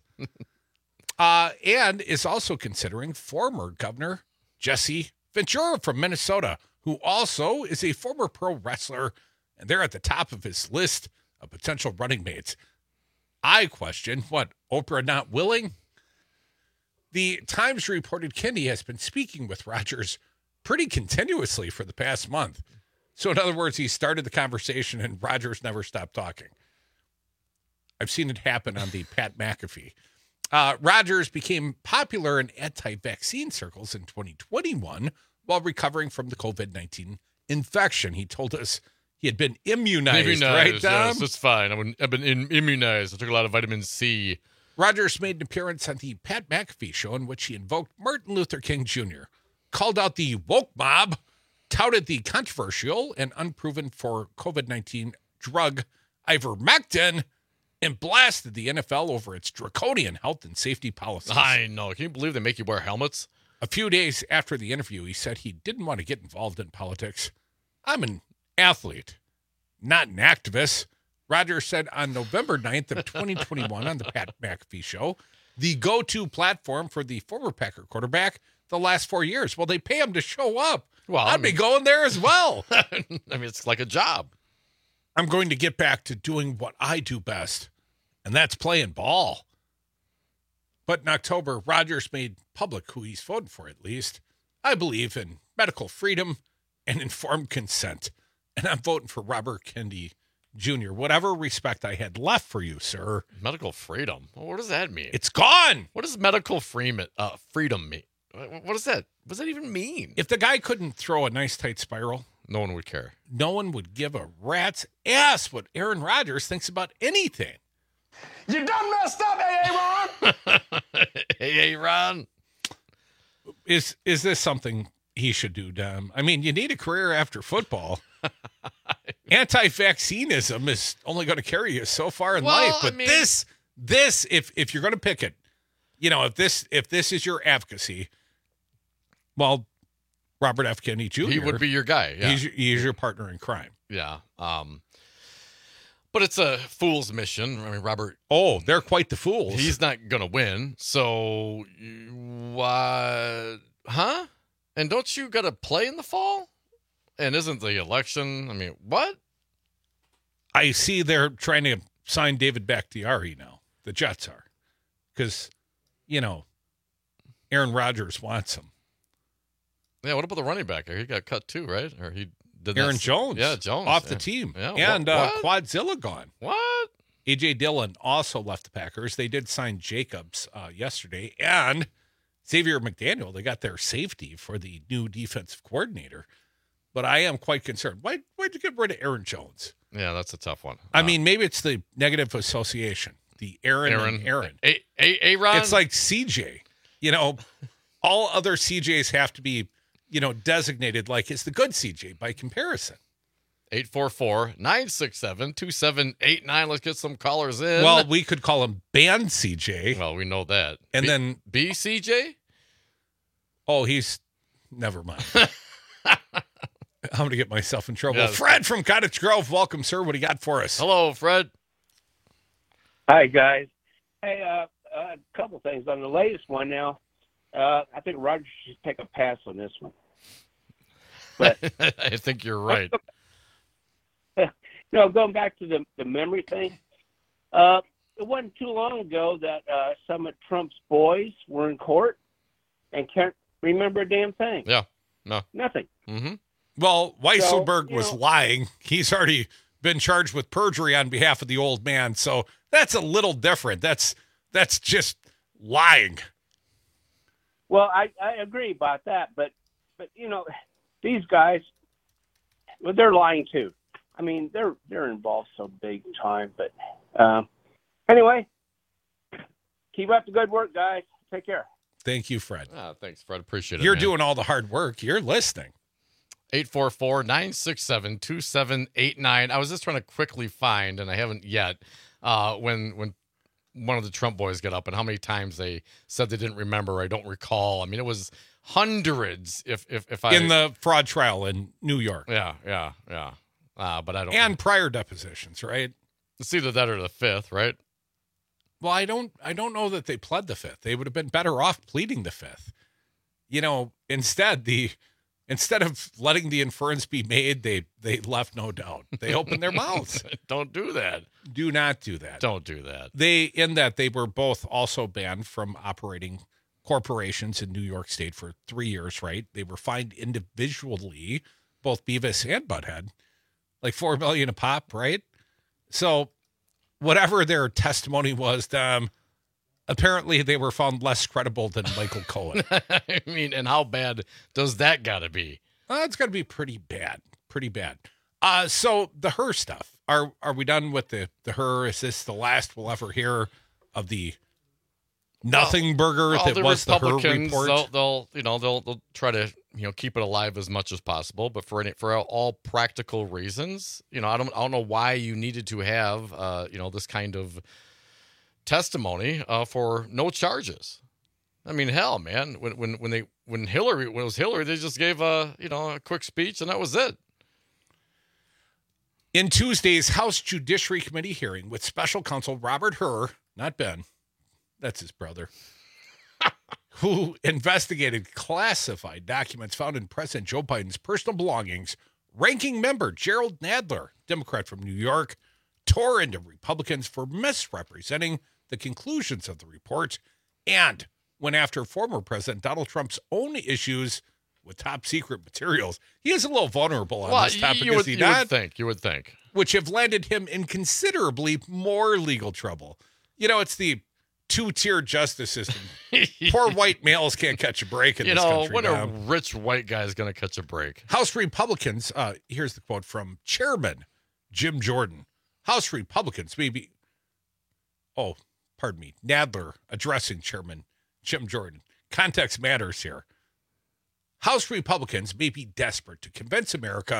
And is also considering former Governor Jesse Ventura from Minnesota, who also is a former pro wrestler, and they're at the top of his list of potential running mates. I question, what, Oprah not willing? The Times reported Kennedy has been speaking with Rodgers pretty continuously for the past month. So in other words, he started the conversation and Rodgers never stopped talking. I've seen it happen on the Pat McAfee. Rodgers became popular in anti-vaccine circles in 2021 while recovering from the COVID-19 infection. He told us he had been immunized, right, Dom? Yes, that's fine. I've been immunized. I took a lot of vitamin C. Rodgers made an appearance on the Pat McAfee show in which he invoked Martin Luther King Jr., called out the woke mob, touted the controversial and unproven for COVID-19 drug ivermectin, and blasted the NFL over its draconian health and safety policies. I know. Can you believe they make you wear helmets? A few days after the interview, he said he didn't want to get involved in politics. I'm an athlete, not an activist. Rodgers said on November 9th of 2021 on the Pat McAfee show, the go-to platform for the former Packer quarterback the last 4 years. Well, they pay him to show up. Well, I'd be going there as well. I mean, it's like a job. I'm going to get back to doing what I do best, and that's playing ball. But in October, Rodgers made public who he's voting for, at least. I believe in medical freedom and informed consent, and I'm voting for Robert Kennedy Jr., whatever respect I had left for you, sir. Medical freedom? What does that mean? It's gone. What does medical freedom mean? What is that? What does that even mean? If the guy couldn't throw a nice tight spiral, no one would care. No one would give a rat's ass what Aaron Rodgers thinks about anything. You done messed up, A.A. Ron. A.A. Ron. Is this something he should do, Dom? I mean, you need a career after football. anti-vaccinism is only going to carry you so far in life. But this, if you're going to pick it, if this is your advocacy, well, Robert F. Kennedy Jr. He would be your guy. Yeah. He's your partner in crime. Yeah. But it's a fool's mission. I mean, Robert. Oh, they're quite the fools. He's not going to win. So, huh? And don't you got to play in the fall? And isn't the election? I mean, what? I see they're trying to sign David Bakhtiari now. The Jets are. Because, Aaron Rodgers wants him. Yeah, what about the running back? He got cut too, right? Or he did Aaron Jones. Yeah, Jones. Off the team. Yeah. And what? Quadzilla gone. What? A.J. Dillon also left the Packers. They did sign Jacobs yesterday. And Xavier McDaniel, they got their safety for the new defensive coordinator. But I am quite concerned. Why'd you get rid of Aaron Jones? Yeah, that's a tough one. I mean, maybe it's the negative association. The Aaron. Aaron. Aaron. It's like CJ. All other CJs have to be, designated like it's the good CJ by comparison. 844-967-2789. Let's get some callers in. Well, we could call him Band CJ. Well, we know that. And then BCJ? Oh, he's never mind. I'm going to get myself in trouble. Yeah. Fred from Cottage Grove. Welcome, sir. What do you got for us? Hello, Fred. Hi, guys. Hey, a couple things. On the latest one now, I think Roger should take a pass on this one. But I think you're right. Going back to the memory thing, it wasn't too long ago that some of Trump's boys were in court and can't remember a damn thing. Yeah, no. Nothing. Mm-hmm. Well, Weisselberg was lying. He's already been charged with perjury on behalf of the old man, so that's a little different. That's just lying. Well, I agree about that, but these guys, well, they're lying too. I mean, they're involved so big time. But anyway, keep up the good work, guys. Take care. Thank you, Fred. Thanks, Fred. Appreciate it. You're doing all the hard work. You're listening. 844-967-2789. I was just trying to quickly find, and I haven't yet, when one of the Trump boys got up and how many times they said they didn't remember. I don't recall. I mean, it was hundreds. If I in the fraud trial in New York. Yeah. But I don't. And prior depositions, right? It's either that or the fifth, right? Well, I don't know that they pled the fifth. They would have been better off pleading the fifth. Instead of letting the inference be made, they left no doubt. They opened their mouths. Don't do that. Do not do that. Don't do that. They were both also banned from operating corporations in New York State for 3 years, right? They were fined individually, both Beavis and Butthead, like $4 million a pop, right? So whatever their testimony was, apparently they were found less credible than Michael Cohen. I mean, and how bad does that got to be? It's got to be pretty bad. Pretty bad. So the Her stuff. Are we done with the Her? Is this the last we'll ever hear of the nothing burger that was the Her report? They'll try to keep it alive as much as possible, but for all practical reasons, I don't know why you needed to have this kind of testimony for no charges. I mean, hell, man, when it was Hillary, they just gave a quick speech and that was it. In Tuesday's House Judiciary Committee hearing with special counsel Robert Hur, not Ben, that's his brother, who investigated classified documents found in President Joe Biden's personal belongings, ranking member Gerald Nadler, Democrat from New York, tore into Republicans for misrepresenting the conclusions of the report and went after former President Donald Trump's own issues with top secret materials. He is a little vulnerable on this topic, is he not? You would think. Which have landed him in considerably more legal trouble. It's the two-tier justice system. Poor white males can't catch a break in this country. When a rich white guy is going to catch a break? House Republicans, here's the quote from Chairman Jim Jordan. House Republicans Nadler addressing Chairman Jim Jordan. Context matters here. House Republicans may be desperate to convince America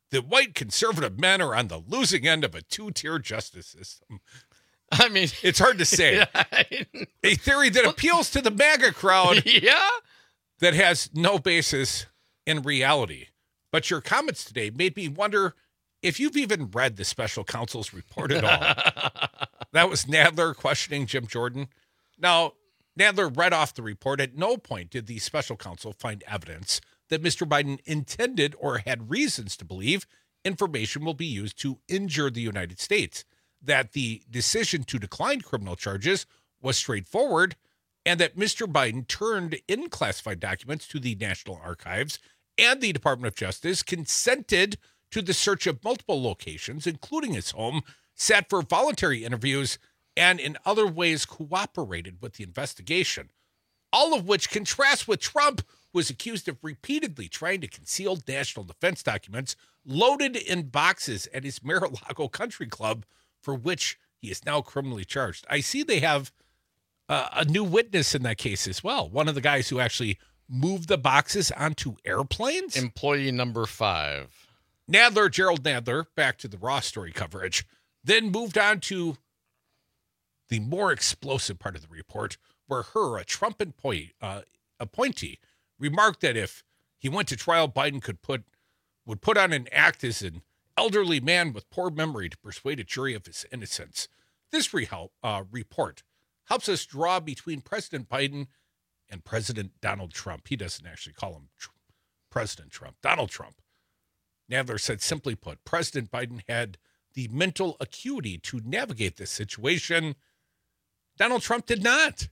that white conservative men are on the losing end of a two-tier justice system. I mean, it's hard to say. A theory that appeals to the MAGA crowd. Yeah. That has no basis in reality. But your comments today made me wonder if you've even read the special counsel's report at all. That was Nadler questioning Jim Jordan. Now, Nadler read off the report. At no point did the special counsel find evidence that Mr. Biden intended or had reasons to believe information will be used to injure the United States, that the decision to decline criminal charges was straightforward, and that Mr. Biden turned in classified documents to the National Archives, and the Department of Justice consented to the search of multiple locations, including his home, sat for voluntary interviews, and in other ways cooperated with the investigation, all of which contrasts with Trump, who was accused of repeatedly trying to conceal national defense documents loaded in boxes at his Mar-a-Lago country club, for which he is now criminally charged. I see they have a new witness in that case as well. One of the guys who actually moved the boxes onto airplanes. Employee number 5. Nadler, Gerald Nadler, back to the Raw story coverage, then moved on to the more explosive part of the report, where a Trump appointee, remarked that if he went to trial, Biden would put on an act as an elderly man with poor memory to persuade a jury of his innocence. This report helps us draw between President Biden and President Donald Trump. He doesn't actually call him President Trump, Donald Trump. Nadler said, simply put, President Biden had the mental acuity to navigate this situation. Donald Trump did not.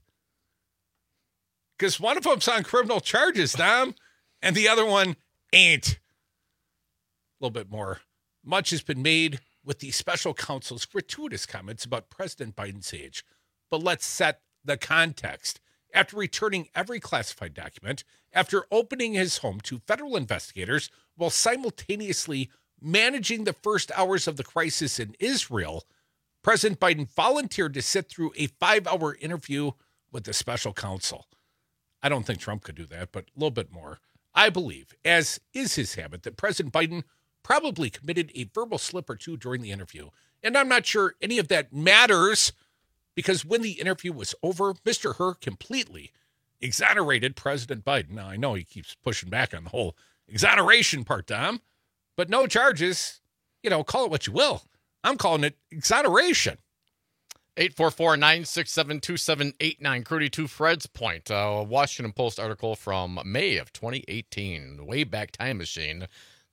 Because one of them's on criminal charges, Tom, and the other one ain't. A little bit more. Much has been made with the special counsel's gratuitous comments about President Biden's age. But let's set the context. After returning every classified document, after opening his home to federal investigators while simultaneously managing the first hours of the crisis in Israel, President Biden volunteered to sit through a 5-hour interview with the special counsel. I don't think Trump could do that, but a little bit more. I believe, as is his habit, that President Biden probably committed a verbal slip or two during the interview. And I'm not sure any of that matters, because when the interview was over, Mr. Hur completely exonerated President Biden. Now, I know he keeps pushing back on the whole exoneration part, Tom, but no charges. Call it what you will. I'm calling it exoneration. 844-967-2789. Crudy to Fred's point. A Washington Post article from May of 2018. Way back time machine.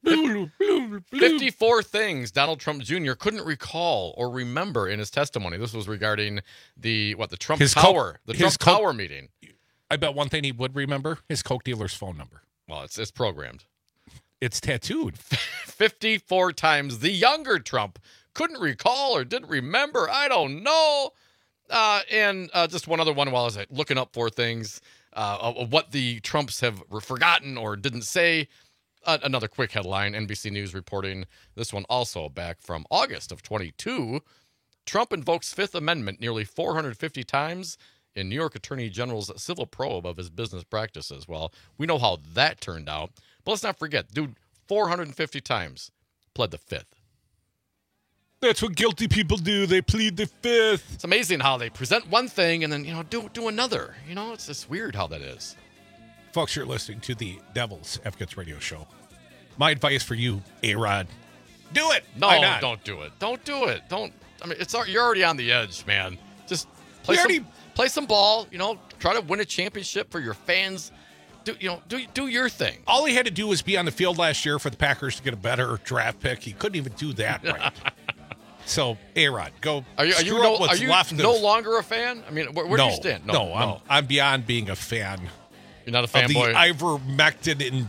54 things Donald Trump Jr. couldn't recall or remember in his testimony. This was regarding the Trump Tower, Trump Tower meeting. I bet one thing he would remember: his coke dealer's phone number. Well, it's programmed. It's tattooed. 54 times the younger Trump couldn't recall or didn't remember. I don't know. And just one other one while I was looking up for things of what the Trumps have forgotten or didn't say. Another quick headline, NBC News reporting this one also back from August of 22. Trump invokes Fifth Amendment nearly 450 times in New York Attorney General's civil probe of his business practices. Well, we know how that turned out. But let's not forget, dude, 450 times pled the Fifth. That's what guilty people do. They plead the Fifth. It's amazing how they present one thing and then, do another. It's just weird how that is. Folks, you're listening to the Devil's Advocates Radio Show. My advice for you, A-Rod, do it. No, don't do it. Don't do it. You're already on the edge, man. Just play some ball. Try to win a championship for your fans. Do your thing. All he had to do was be on the field last year for the Packers to get a better draft pick. He couldn't even do that right. So, A-Rod, go. Are you no longer a fan? I mean, where do you stand? No, I'm beyond being a fan. You're not a fanboy? Of the ivermectin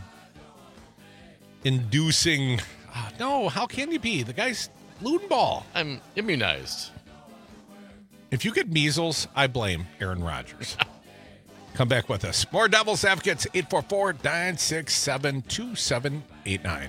inducing. No, how can you be? The guy's loon ball. I'm immunized. If you get measles, I blame Aaron Rodgers. Come back with us. More Devil's Advocates, 844-967-2789.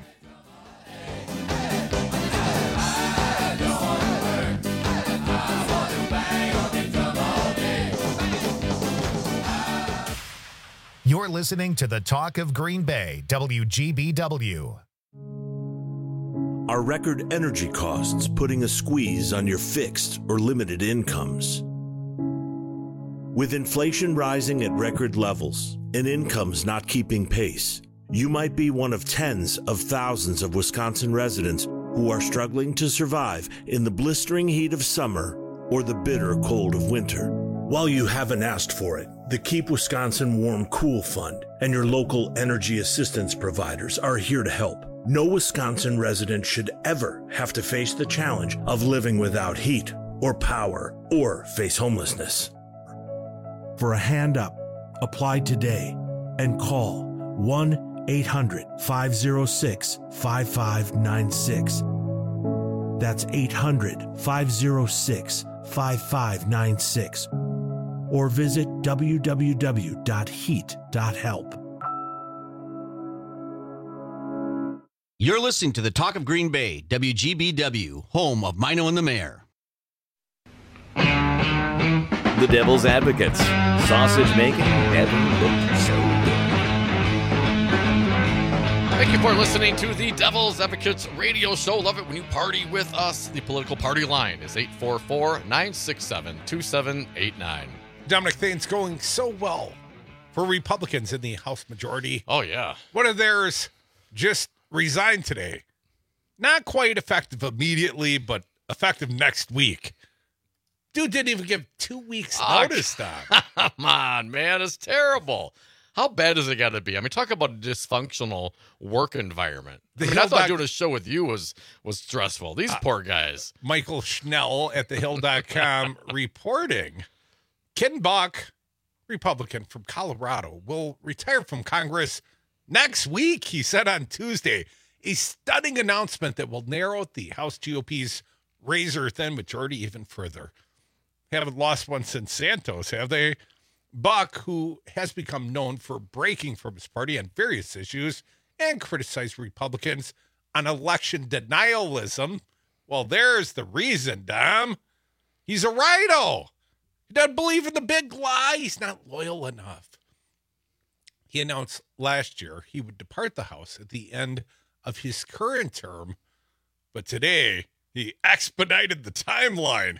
You're listening to the Talk of Green Bay, WGBW. Are record energy costs putting a squeeze on your fixed or limited incomes? With inflation rising at record levels and incomes not keeping pace, you might be one of tens of thousands of Wisconsin residents who are struggling to survive in the blistering heat of summer or the bitter cold of winter. While you haven't asked for it, the Keep Wisconsin Warm Cool Fund and your local energy assistance providers are here to help. No Wisconsin resident should ever have to face the challenge of living without heat or power or face homelessness. For a hand up, apply today and call 1-800-506-5596. That's 800-506-5596. Or visit www.heat.help. You're listening to the Talk of Green Bay, WGBW, home of Mino and the Mayor. The Devil's Advocates. Sausage making never looked so good. Thank you for listening to the Devil's Advocates radio show. Love it when you party with us. The political party line is 844-967-2789. Dominic, things going so well for Republicans in the House majority. Oh, yeah. One of theirs just resigned today. Not quite effective immediately, but effective next week. Dude didn't even give 2 weeks notice, Dom. Come on, man. It's terrible. How bad has it got to be? I mean, talk about a dysfunctional work environment. I thought doing a show with you was stressful. These poor guys. Michael Schnell at thehill.com reporting. Ken Buck, Republican from Colorado, will retire from Congress next week, he said on Tuesday. A stunning announcement that will narrow the House GOP's razor-thin majority even further. Haven't lost one since Santos, have they? Buck, who has become known for breaking from his party on various issues and criticized Republicans on election denialism. Well, there's the reason, Dom. He's a rhino. He doesn't believe in the big lie. He's not loyal enough. He announced last year he would depart the House at the end of his current term, but today he expedited the timeline.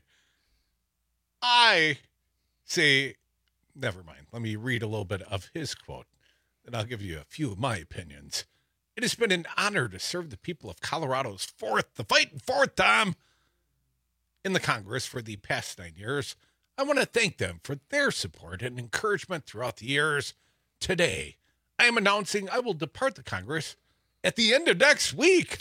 I say, never mind. Let me read a little bit of his quote, and I'll give you a few of my opinions. It has been an honor to serve the people of Colorado's fighting fourth time in the Congress for the past 9 years. I want to thank them for their support and encouragement throughout the years. Today, I am announcing I will depart the Congress at the end of next week.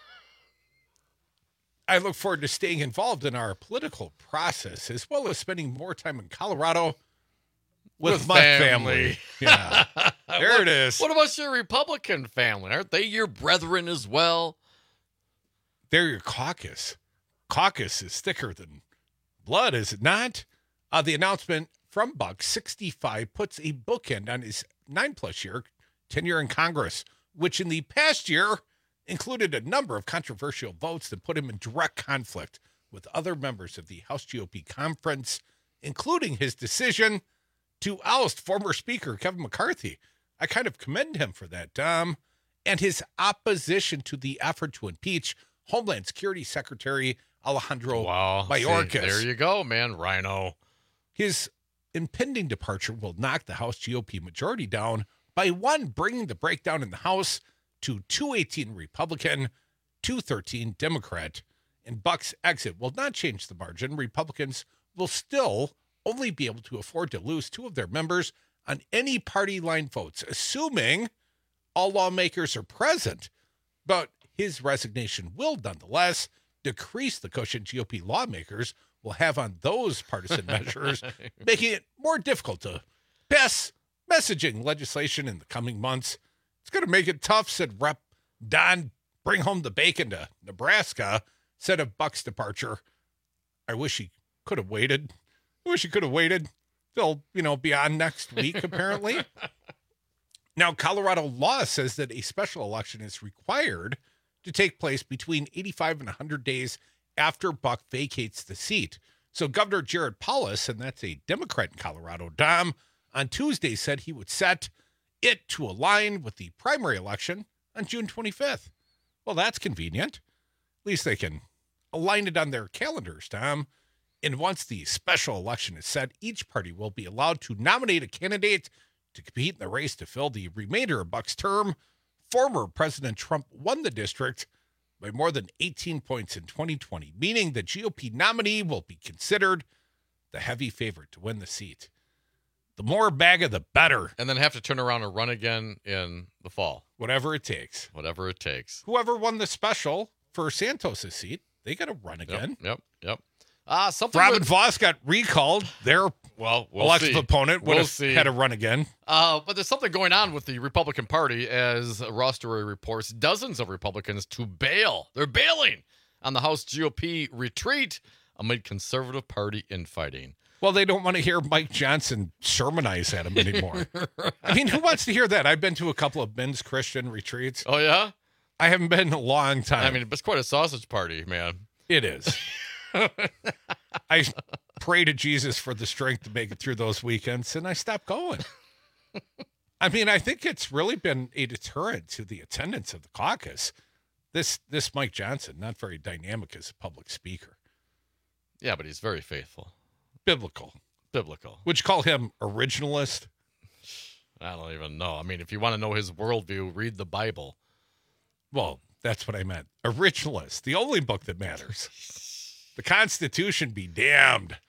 I look forward to staying involved in our political process, as well as spending more time in Colorado with my family. Yeah, there it is. What about your Republican family? Aren't they your brethren as well? They're your caucus. Caucus is thicker than blood, is it not? The announcement from Buck, 65, puts a bookend on his 9+ year tenure in Congress, which in the past year included a number of controversial votes that put him in direct conflict with other members of the House GOP conference, including his decision to oust former Speaker Kevin McCarthy. I kind of commend him for that, Dom, and his opposition to the effort to impeach Homeland Security Secretary Alejandro Mayorkas. See, there you go, man, Rhino. His impending departure will knock the House GOP majority down by one, bringing the breakdown in the House to 218 Republican, 213 Democrat. And Buck's exit will not change the margin. Republicans will still only be able to afford to lose 2 of their members on any party line votes, assuming all lawmakers are present. But his resignation will nonetheless decrease the cushion GOP lawmakers will have on those partisan measures, making it more difficult to pass messaging legislation in the coming months. It's going to make it tough, said Rep. Don Bring Home the Bacon to Nebraska, said of Buck's departure. I wish he could have waited. I wish he could have waited till, beyond next week, apparently. Now, Colorado law says that a special election is required to take place between 85 and 100 days after Buck vacates the seat. So Governor Jared Polis, and that's a Democrat in Colorado, Dom, on Tuesday said he would set it to align with the primary election on June 25th. Well, that's convenient. least they can align it on their calendars, Tom. And once the special election is set, each party will be allowed to nominate a candidate to compete in the race to fill the remainder of Buck's term. Former President Trump won the district by more than 18 points in 2020, meaning the GOP nominee will be considered the heavy favorite to win the seat. The more MAGA, the better. And then have to turn around and run again in the fall. Whatever it takes. Whatever it takes. Whoever won the special for Santos' seat, they got to run again. Yep. Something Robin Voss got recalled. Their we'll elected see. opponent would have see. had to run again. But there's something going on with the Republican Party, as Raw Story reports. Dozens of Republicans to bail. They're bailing on the House GOP retreat amid conservative party infighting. Well, they don't want to hear Mike Johnson sermonize at him anymore. I mean, who wants to hear that? I've been to a couple of men's Christian retreats. Oh, yeah? I haven't been in a long time. I mean, it's quite a sausage party, man. It is. I pray to Jesus for the strength to make it through those weekends, and I stopped going. I mean, I think it's really been a deterrent to the attendance of the caucus. This Mike Johnson, not very dynamic as a public speaker. Yeah, but he's very faithful. Biblical. Would you call him originalist? I don't even know. I mean, if you want to know his worldview, read the Bible. Well, that's what I meant. Originalist, the only book that matters. The Constitution be damned.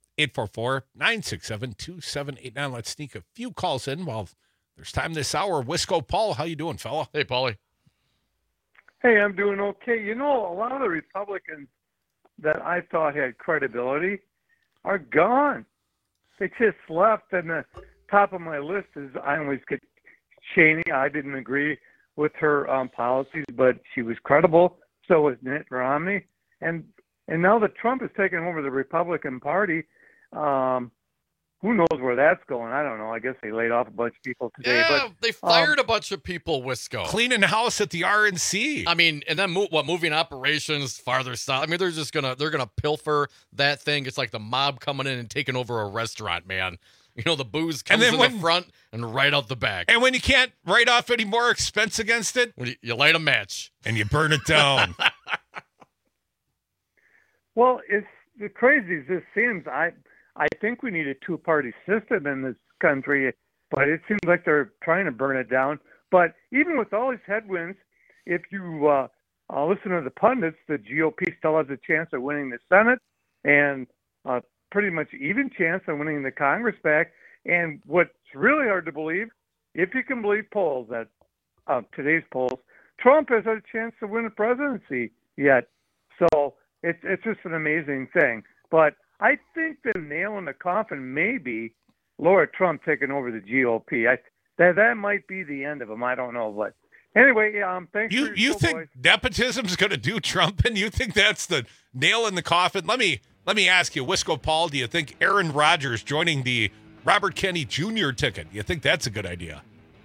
844-967-2789. Let's sneak a few calls in while there's time this hour. Wisco Paul, how you doing, fella? Hey, Paulie. Hey, I'm doing okay. You know, a lot of the Republicans that I thought had credibility are gone. They just left, and the top of my list is I always get Cheney. I didn't agree with her policies, but she was credible. So was Mitt Romney, and now that Trump has taken over the Republican Party, who knows where that's going? I don't know. I guess they laid off a bunch of people today. Yeah, but, they fired a bunch of people, Wisco. Cleaning house at the RNC. I mean, and then moving operations farther south. I mean, they're gonna pilfer that thing. It's like the mob coming in and taking over a restaurant, man. You know, the booze comes in the front and right out the back. And when you can't write off any more expense against it, you light a match and you burn it down. Well, it's the crazy as this seems. I think we need a two-party system in this country, but it seems like they're trying to burn it down. But even with all these headwinds, if you listen to the pundits, the GOP still has a chance of winning the Senate and pretty much even chance of winning the Congress back. And what's really hard to believe, if you can believe polls, that today's polls, Trump has had a chance to win the presidency yet. So it's just an amazing thing. But I think the nail in the coffin may be Laura Trump taking over the GOP. That might be the end of him. I don't know, but anyway, thanks. You think nepotism's going to do Trump, and you think that's the nail in the coffin? Let me ask you, Wisco Paul, do you think Aaron Rodgers joining the Robert Kennedy Jr. ticket? Do you think that's a good idea?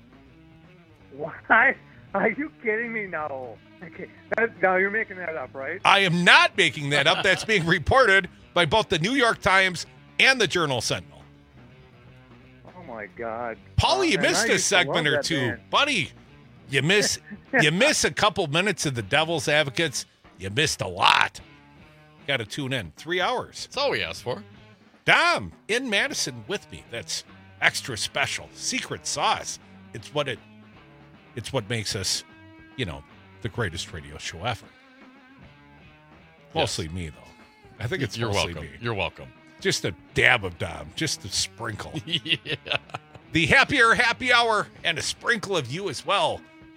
Why? Are you kidding me? No. Okay. Now you're making that up, right? I am not making that up. That's being reported by both the New York Times and the Journal-Sentinel. Oh my God, Paulie, you missed a segment or two, man. buddy. You miss a couple minutes of the Devil's Advocates. You missed a lot. Got to tune in. 3 hours. That's all we asked for. Dom in Madison with me. That's extra special. Secret sauce. It's what makes us, the greatest radio show ever. Mostly me, though. I think it's mostly me. You're welcome. Just a dab of Dom. Just a sprinkle. Yeah. The happier happy hour and a sprinkle of you as well.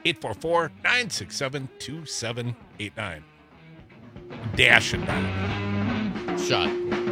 844-967-2789. Dash it down. Shot.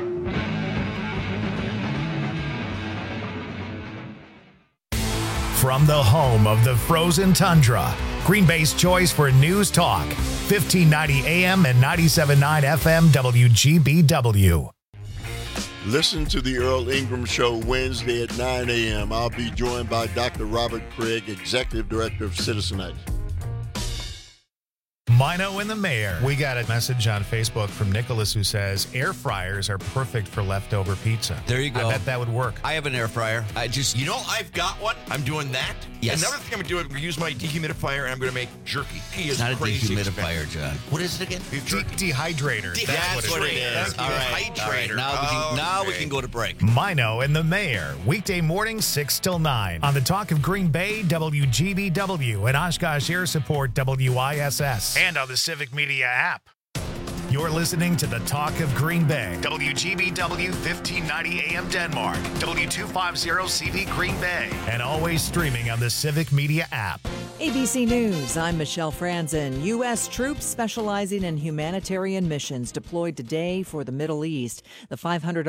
From the home of the frozen tundra, Green Bay's choice for news talk, 1590 AM and 97.9 FM WGBW. Listen to the Earl Ingram Show Wednesday at 9 a.m. I'll be joined by Dr. Robert Craig, Executive Director of Citizen Action. Mino and the Mayor. We got a message on Facebook from Nicholas who says air fryers are perfect for leftover pizza. There you go. I bet that would work. I have an air fryer. I've got one. I'm doing that. Yes. Another thing I'm going to do, I'm going to use my dehumidifier and I'm going to make jerky. It's not a dehumidifier, John. What is it again? Dehydrator. That's what it is. All right. Now we can go to break. Mino and the Mayor. Weekday morning 6 till 9 on the Talk of Green Bay, WGBW, and Oshkosh Air Support, WISS, and on the Civic Media app. You're listening to the Talk of Green Bay, WGBW 1590 AM Denmark, W250CV Green Bay, and always streaming on the Civic Media app. ABC News, I'm Michelle Franzen. U.S. troops specializing in humanitarian missions deployed today for the Middle East. The 500